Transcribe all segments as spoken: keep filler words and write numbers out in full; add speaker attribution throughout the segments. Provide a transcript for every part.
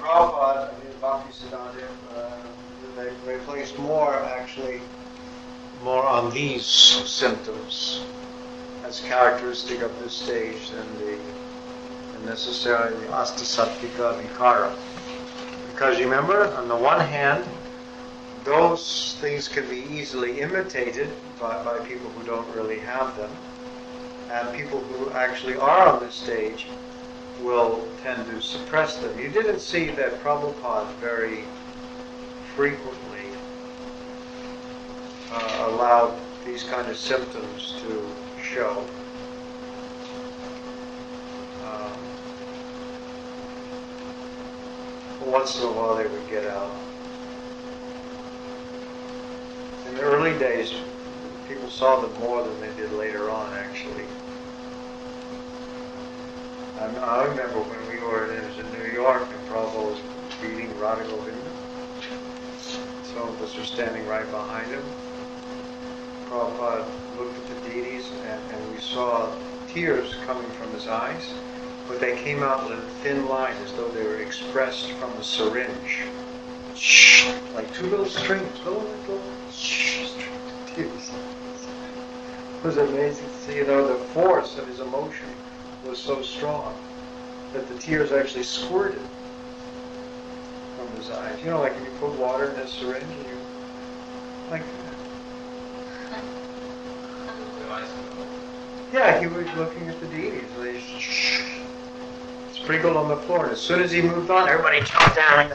Speaker 1: Prabhupada and his Bhaktisiddhanta, uh, they, they placed more, actually, more on these symptoms as characteristic of this stage than the, than necessarily the Astasatvika Vikara. Because remember, on the one hand, those things can be easily imitated by, by people who don't really have them, and people who actually are on this stage will tend to suppress them. You didn't see that Prabhupada very frequently uh, allowed these kind of symptoms to show. Um, once in a while they would get out. In the early days, people saw them more than they did later on, actually. And I remember when we were in, in New York and Prabhupada was reading Radha Govinda. Some of us were standing right behind him. Prabhupada looked at the deities and, and we saw tears coming from his eyes, but they came out in a thin line as though they were expressed from a syringe. Like two little strings, little, little tears. It was amazing to see, you know, the force of his emotion was so strong that the tears actually squirted from his eyes. You know, like if you put water in a syringe and you, like that. Yeah, he was looking at the deities. They sprinkled on the floor, and as soon as he moved on, everybody jumped down.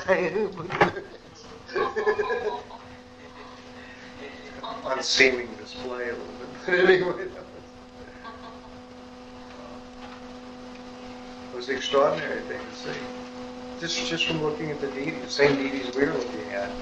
Speaker 1: Unseeming display a little bit. But anyway, that was, it was an extraordinary thing to see. Just, just from looking at the deities, the same deities we were looking at.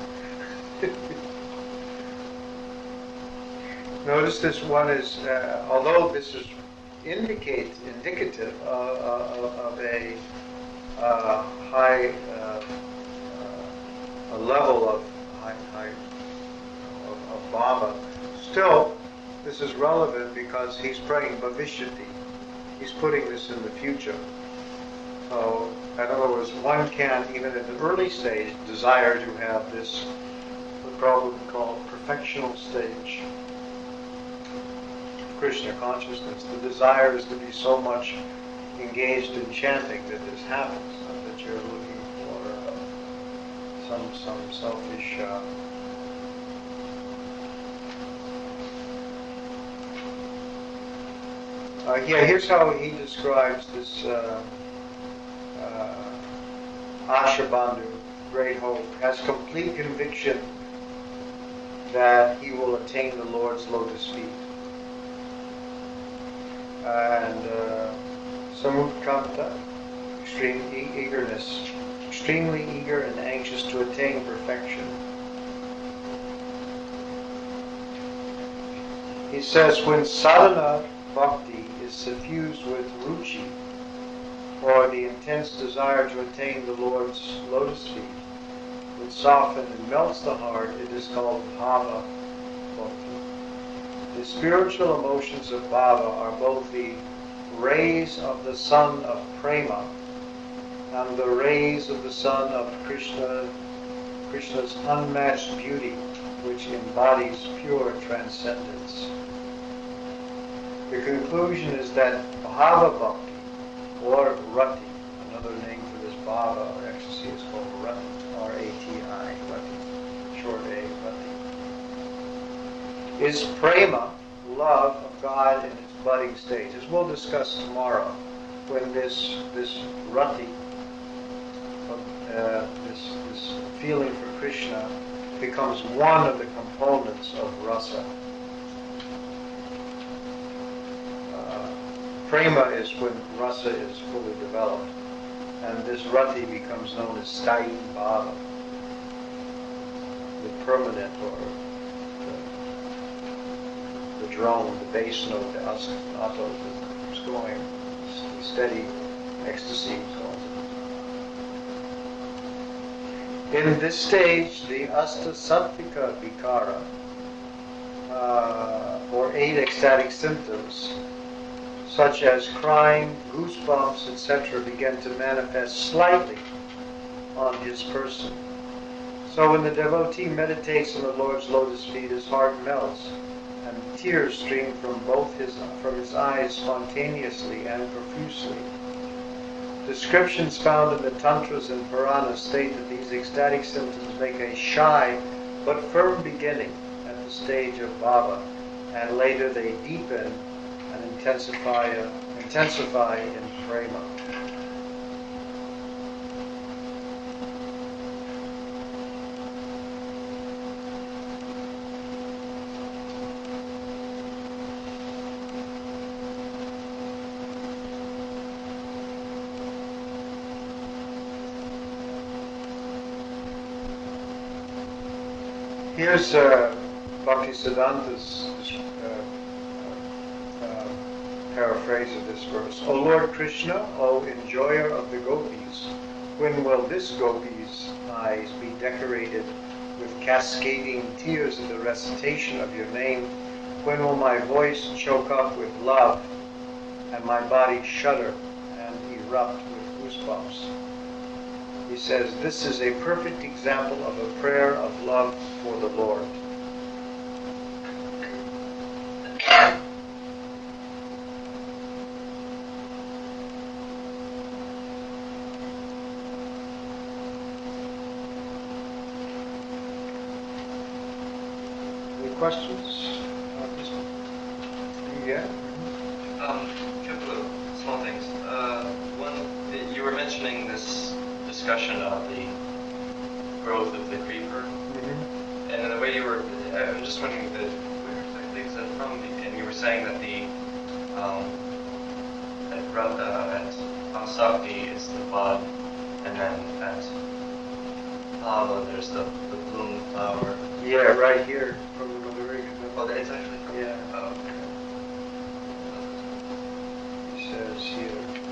Speaker 1: Notice this one is, uh, although this is indicate indicative of, of, of a uh, high uh, uh, a level of high, high of, of bhava, still this is relevant because he's praying bhavishyati. He's putting this in the future. So, in other words, one can, even at the early stage, desire to have this, what Prabhupada would call perfectional stage. Krishna consciousness. The desire is to be so much engaged in chanting that this happens, not that you're looking for uh, some some selfish. Uh, uh, yeah, here's how he describes this uh, uh, Ashabandhu, great hope, has complete conviction that he will attain the Lord's lotus feet. And uh, Samudkanta, extreme e- eagerness, extremely eager and anxious to attain perfection. He says, when sadhana bhakti is suffused with ruchi, or the intense desire to attain the Lord's lotus feet, which softens and melts the heart, it is called bhava bhakti. The spiritual emotions of bhava are both the rays of the sun of prema and the rays of the sun of Krishna, Krishna's unmatched beauty, which embodies pure transcendence. The conclusion is that bhava bhakti, or rati, another name for this bhava or ecstasy is called rati, R A T I, rati, short A, rati, is prema, love of God in its budding stage. As we'll discuss tomorrow, when this this rati, uh, this this feeling for Krishna, becomes one of the components of rasa. Uh, prema is when rasa is fully developed, and this rati becomes known as sthayi bhava, the permanent or the drone, the bass note, the ostinato is going, the steady ecstasy going. In this stage, the Astasatvika Vikara, uh, or eight ecstatic symptoms, such as crying, goosebumps, et cetera, begin to manifest slightly on his person. So when the devotee meditates on the Lord's lotus feet, his heart melts, and tears stream from both his from his eyes spontaneously and profusely. Descriptions found in the Tantras and Puranas state that these ecstatic symptoms make a shy but firm beginning at the stage of bhava, and later they deepen and intensify, uh, intensify in prema. Here's uh, Bhaktisiddhanta's uh, uh, paraphrase of this verse. O Lord Krishna, O enjoyer of the gopis, when will this gopi's eyes be decorated with cascading tears in the recitation of your name? When will my voice choke up with love and my body shudder and erupt with goosebumps? He says, this is a perfect example of a prayer of love for the Lord. Any questions? Yeah?
Speaker 2: Um, a couple of small things. Uh, one, you were mentioning this discussion of the growth of the creeper, mm-hmm. and the way you were, I'm just wondering that where exactly is that from? And you were saying that the um, at uh, at Asakti is the bud, and then at Bhava there's the the bloom flower.
Speaker 1: Yeah, right here from the Madhurika.
Speaker 2: Oh, it's actually from
Speaker 1: yeah.
Speaker 2: Oh, okay.
Speaker 1: He says here.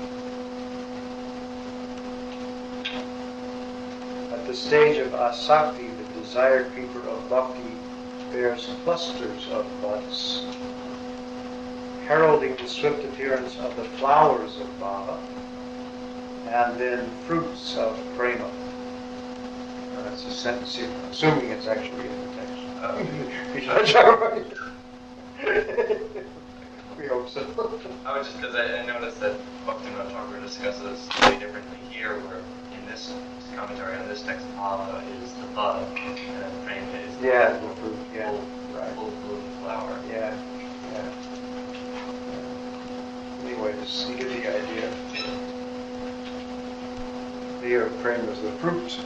Speaker 1: At the stage of Asakti, the desire creeper of bhakti bears clusters of buds, heralding the swift appearance of the flowers of bhava, and then fruits of prema. Uh, that's a sentence here, assuming it's actually in the text. Uh, we hope so.
Speaker 2: I was just because I, I noticed that Bhaktivinoda Thakur discusses slightly differently here, where in this commentary on this text, bhava is the bud, and then prema is the
Speaker 1: yeah,
Speaker 2: full,
Speaker 1: the fruit, yeah,
Speaker 2: full,
Speaker 1: right.
Speaker 2: full bloom flower.
Speaker 1: Yeah, yeah. Anyway, just to get the idea. Here, prema is the fruit.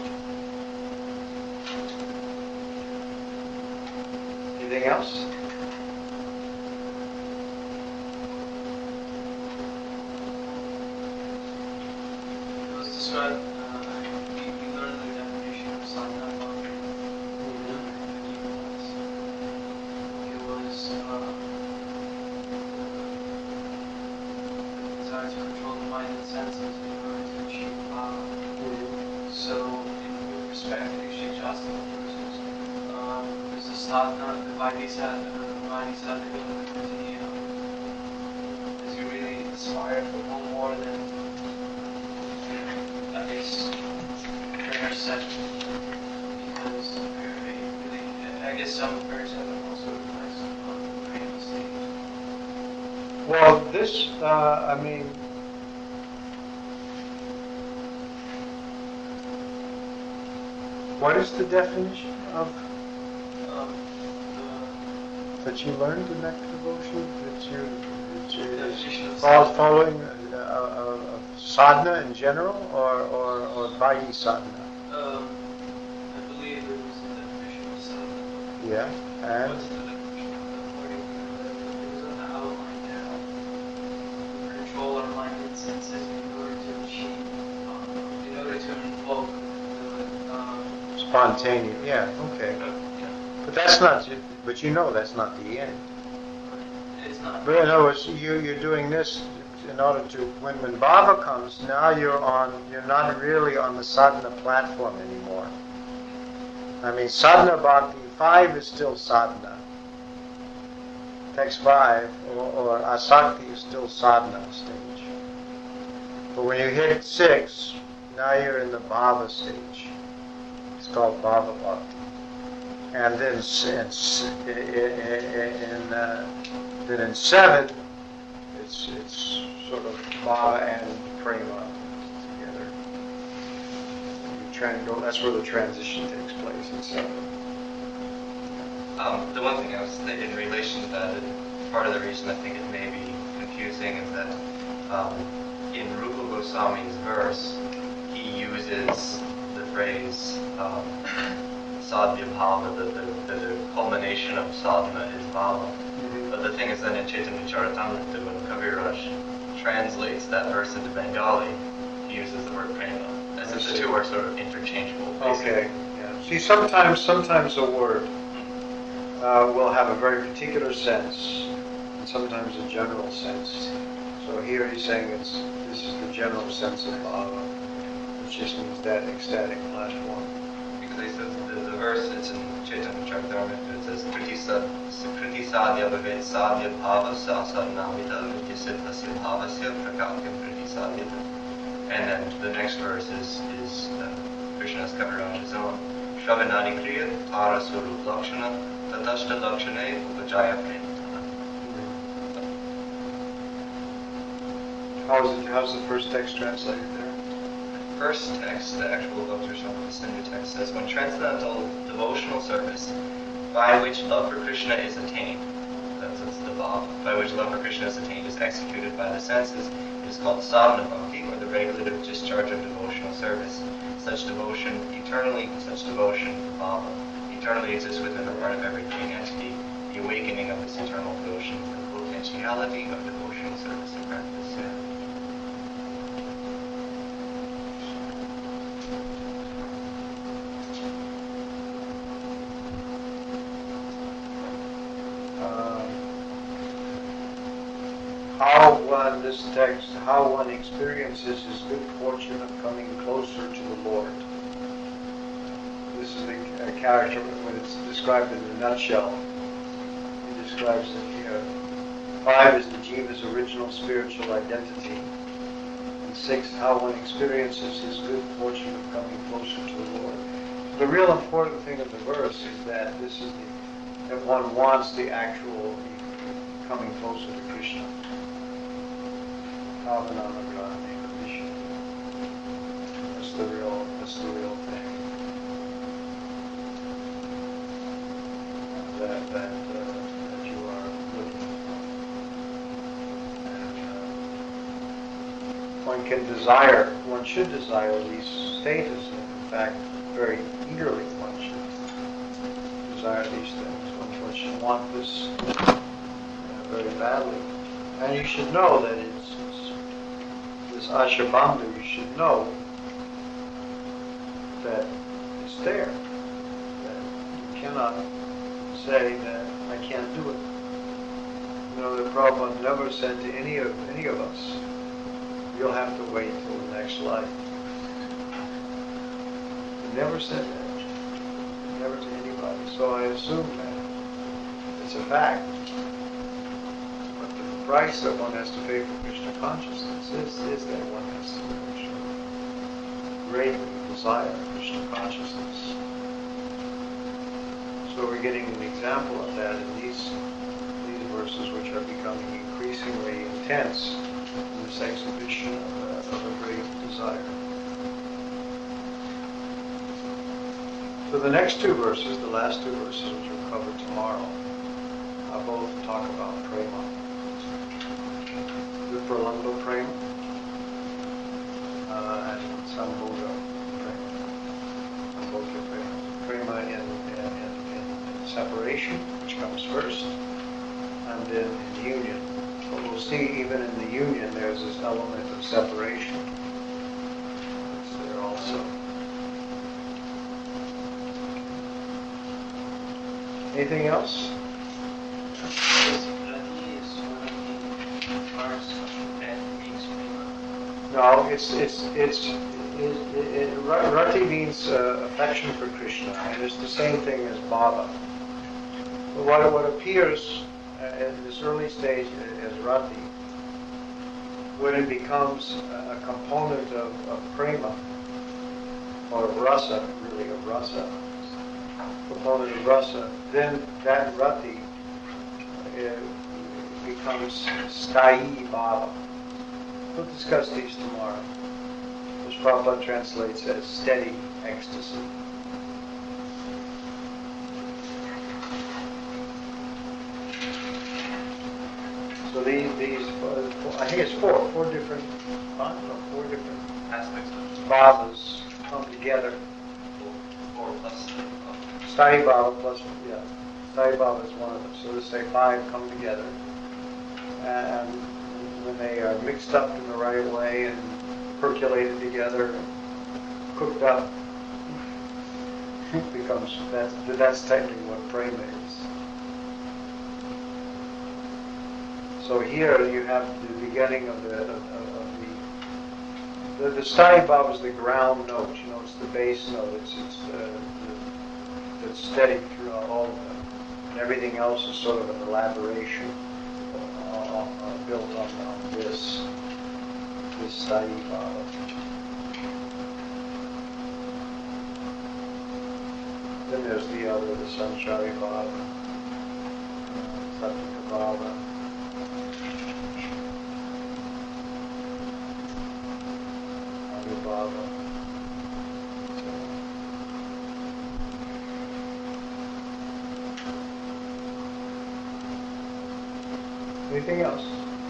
Speaker 1: Anything else?
Speaker 3: It was described. Sadhana, the Vaidhi Sadhana, continue. Is he really inspired for no more than, I guess, prayer session? Because really, I guess some prayers have also advised on the praying stage.
Speaker 1: Well, this, uh, I mean, what is the definition of that you learned in that devotion? That you, that you is following uh, uh, uh, sadhana in general, or or or Vaidhi sadhana?
Speaker 3: Um, I believe it was the definition of sadhana.
Speaker 1: Yeah, and
Speaker 3: what's the definition? According to it was on the outline there. We control our mind and senses in order to achieve, um, in order to invoke the um,
Speaker 1: spontaneous. Yeah, okay. But that's not. But you know that's not the end.
Speaker 3: It's not.
Speaker 1: But in other words, you you're doing this in order to when when bhava comes. Now you're on. You're not really on the sadhana platform anymore. I mean, sadhana bhakti five is still sadhana. Text five or, or asakti is still sadhana stage. But when you hit six, now you're in the Bhava stage. It's called Bhava Bhakti. And then since in, in, uh, then in seven, it's it's sort of Bhava and Prema together. You try and go, that's where the transition takes place in seven.
Speaker 2: Um, the one thing I was thinking in relation to that, part of the reason I think it may be confusing is that um, in Rupa Goswami's verse, he uses the phrase um, sadhya bhava, the, the, the culmination of sadhana is bhava. Mm-hmm. But the thing is that in Chaitanya Charitamrita, when Kaviraj translates that verse into Bengali, he uses the word prema, as if the two are sort of interchangeable. Basically.
Speaker 1: Okay, yeah. See, sometimes, sometimes a word Uh, will have a very particular sense, and sometimes a general sense. So here he's saying it's this is the general sense of bhava, which just means that ecstatic platform.
Speaker 2: Because he says the, the verse, it's in Chaitanya Charitamrita, it says Kriti sadhya bhavet sadhya bhava sa sadnamita vidyasiddhasya bhavasya prakakyam kriti sadhyata. And then the next verse is, is uh, Krishna's Kaviraj's own Shravanadi kriya tara swarup lakshana Tatashta Lakshane Upajaya Prema.
Speaker 1: How's it, how's the first text translated there?
Speaker 2: First text, the actual Doctor Shanti Sindhu text says, when transcendental devotional service by which love for Krishna is attained, that's, that's the bhava, by which love for Krishna is attained is executed by the senses, it is called sadhana bhakti, or the regulative discharge of devotional service. Such devotion, eternally such devotion for bhava, eternally exists within the heart of every living entity. The awakening of this eternal devotion is the potentiality of devotional service and practice. Yeah.
Speaker 1: Um, how one, this text, how one experiences his good fortune of coming closer to the Lord. This is the a character when it's described in a nutshell. He describes that here. Five is the jiva's original spiritual identity. And six, how one experiences his good fortune of coming closer to the Lord. The real important thing of the verse is that this is the, that one wants the actual coming closer to Krishna. That's the real, that's the real thing. That that, uh, that you are looking for. And uh, one can desire, one should desire these status, and in fact, very eagerly one should desire these things. One, one should want this uh, very badly. And you should know that it's, it's this Ashabandhu, you should know that it's there. That you cannot say that I can't do it. You know, the Prabhupada never said to any of any of us, you'll have to wait till the next life. He never said that. Never to anybody. So I assume that it's a fact. But the price that one has to pay for Krishna consciousness is, is that one has to greatly desire Krishna consciousness. So we're getting an example of that in these these verses, which are becoming increasingly intense in this exhibition of a, of a great desire. So the next two verses, the last two verses, which we'll cover tomorrow, uh, both talk about prema. Vipralambha prema uh, and Sambhoga prema. Sambhoga prema. Prema in, in, in, in separation, which comes first, and then in union. But we'll see even in the union there's this element of separation. It's there also. Anything else? No, it's it's it's it, it, it, Rati means uh, affection for Krishna, and it's the same thing as bhava. But what what appears uh, in this early stage as Rati, when it becomes a component of, of prema, or of rasa, really of rasa, proponent of rasa, then that rati uh, becomes sthayi bhava. We'll discuss these tomorrow, which Prabhupada translates as steady ecstasy. So these, these uh, four, I think it's four, four different, uh, no, four different
Speaker 2: Aspects of
Speaker 1: bhavas come together.
Speaker 2: four plus.
Speaker 1: Sthayi bhava plus, yeah, Sthayi bhava is one of them. So let's say five come together, and when they are mixed up in the right way and percolated together, and cooked up, it becomes that's that's technically what prema is. So here you have the beginning of the of, of the the, the sthayi bhava is the ground note. You know, it's the bass note. It's it's uh, the, it's steady throughout all of them, and everything else is sort of an elaboration uh, uh, built on, on this this sthayi bhava. Then there's the other, the sanchari bhava, sattvika bhava. Bhava. Anything else?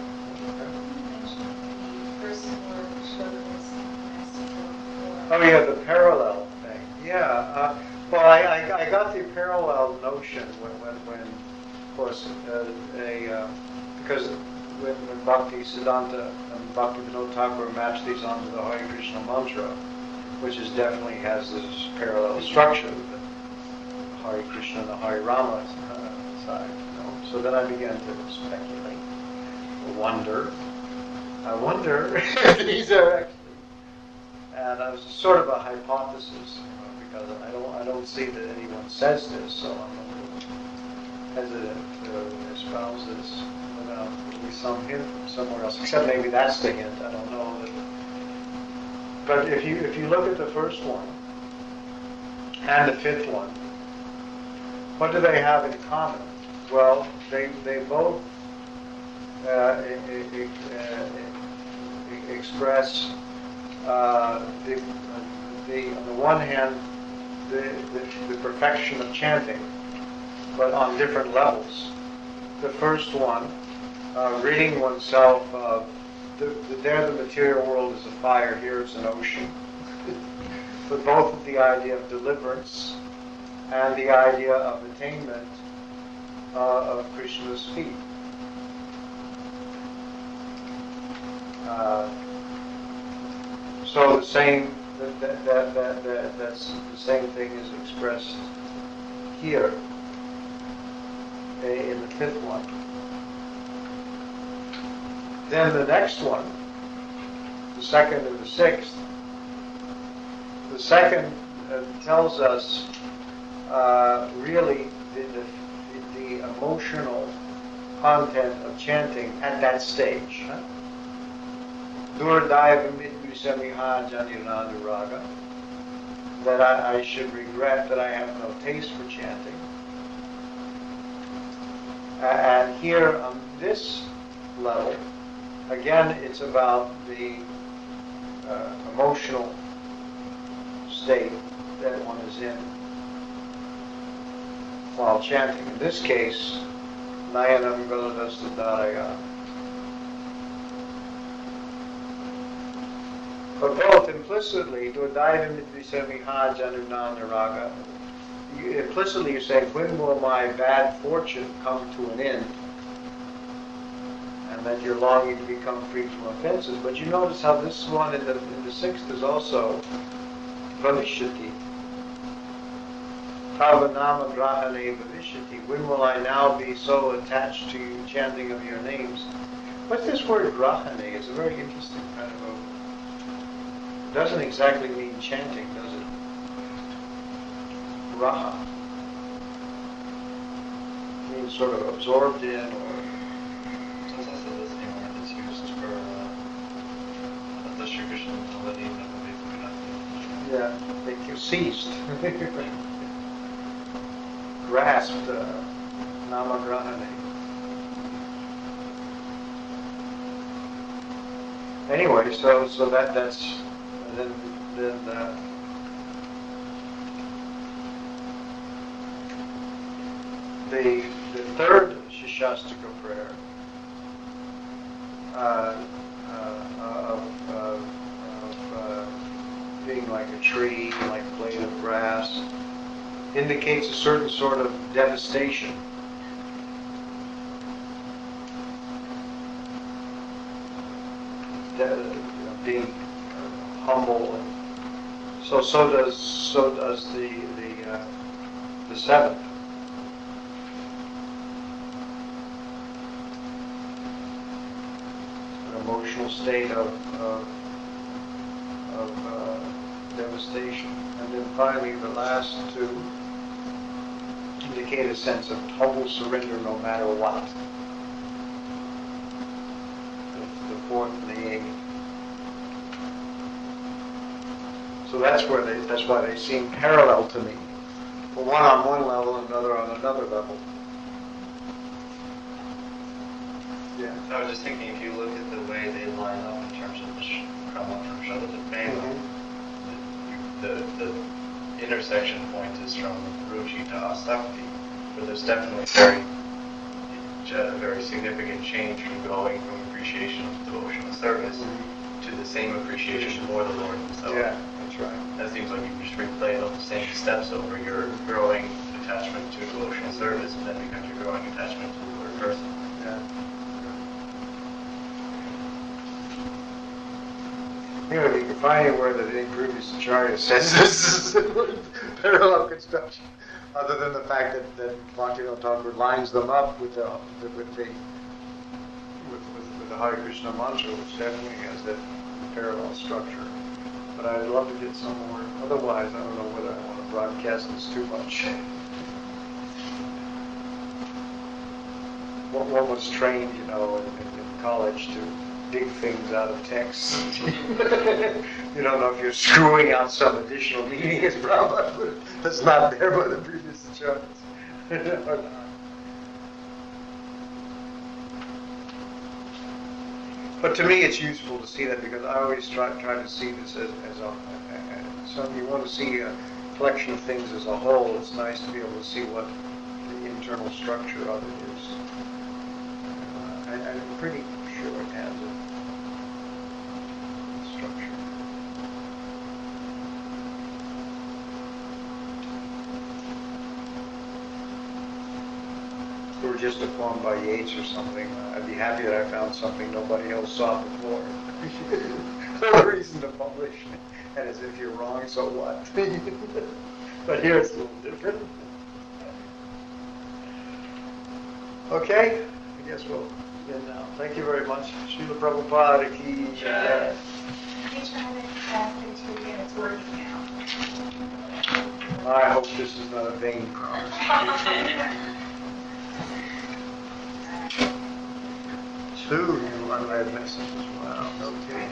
Speaker 1: Oh yeah, the parallel thing. Yeah. Uh, well, I, I I got the parallel notion when when, when of course uh, a uh, because when, when Bhakti Siddhanta and Bhakti Vinod Thakur matched these onto the Hare Krishna mantra, which is definitely has this parallel structure, the Hare Krishna and the Hare Rama uh, side. You know? So then I began to speculate, wonder. I wonder if these are actually, and I was sort of a hypothesis, you know, because I don't I don't see that anyone says this, so I'm a little hesitant to espouse this without at least some hint from somewhere else. Except maybe that's the hint. I don't know. But if you if you look at the first one and the fifth one, what do they have in common? Well, they they both uh, e- e- uh, express uh, the, the on the one hand the, the the perfection of chanting, but on different levels. The first one, uh, ridding oneself of the, the, there the material world is a fire, here it's an ocean. But both of the idea of deliverance and the idea of attainment uh, of Krishna's feet. Uh, so the same that, that, that, that, that that's the same thing is expressed here in the fifth one. Then the next one, the second and the sixth. The second uh, tells us uh, really the, the, the emotional content of chanting at that stage. Durdaiva mitvisamiha janiranduraga. That I, I should regret that I have no taste for chanting. Uh, and here on this level, again, it's about the uh, emotional state that one is in while chanting. In this case, Nayanam Galadastadharaya. But both implicitly, Durdaiva mitvisamiha janiranduraga. You, implicitly you're saying, when will my bad fortune come to an end? And that you're longing to become free from offenses. But you notice how this one in the, in the sixth is also Bhavishyati. Tavanama grahane bhavishyati. When will I now be so attached to chanting of your names? What's this word grahane? It's a very interesting kind of a... It doesn't exactly mean chanting, does it? Raha means sort of absorbed in, or
Speaker 2: So it's also the same word that's used for uh, the Shri Krishna melody that we
Speaker 1: Yeah, they seized, grasped uh, Namagrahane. Anyway, so so that that's and then then uh, the the third Shikshashtaka prayer uh, uh, of, of, of uh, being like a tree, like a blade of grass, indicates a certain sort of devastation. De- being humble, and so so does so does the the uh, the seventh. An emotional state of of, of uh, devastation, and then finally the last two indicate a sense of total surrender, no matter what. The, the fourth and the eighth. So that's where they. That's why they seem parallel to me. For one on one level, and another on another level. Yeah.
Speaker 2: So I was just thinking, if you look at the way they line up in terms of the sh- Krama from Shala to Prema,
Speaker 1: Mm-hmm.
Speaker 2: the, the intersection point is from Ruchi to Asakti, where there's definitely very, a very significant change from going from appreciation of devotional service
Speaker 1: Mm-hmm.
Speaker 2: to the same appreciation for the Lord Himself.
Speaker 1: Yeah, that's right.
Speaker 2: That seems like you just replay all the same steps over your growing attachment to devotional service, and then becomes your growing attachment to the Lord person.
Speaker 1: Yeah. Anyway, you can find anywhere that in previous Acharya says this is parallel construction, other than the fact that, that Bhaktivinoda Thakur lines them up with the with the with, with, with the Hare Krishna mantra, which definitely has that parallel structure. But I'd love to get some more. Otherwise, I don't know whether I want to broadcast this too much. One one was trained, you know, in, in, in college to dig things out of text. You don't know if you're screwing out some additional meaning as Brahma that's not there by the previous acharyas. Or not. But to me, it's useful to see that, because I always try try to see this as, as a, so you want to see a collection of things as a whole. It's nice to be able to see what the internal structure of it is. Uh, I, I'm pretty sure it has a structure. If it were just a poem by Yeats or something, I'd be happy that I found something nobody else saw before. No reason to publish. And as if you're wrong, so what? But here it's a little different. Okay? I guess we'll end now. Thank you very much. Srila Prabhupada ki jai.
Speaker 4: I tried it after two and it's working now.
Speaker 1: I hope this is not a vain promise. Two new unread messages. Wow, no kidding.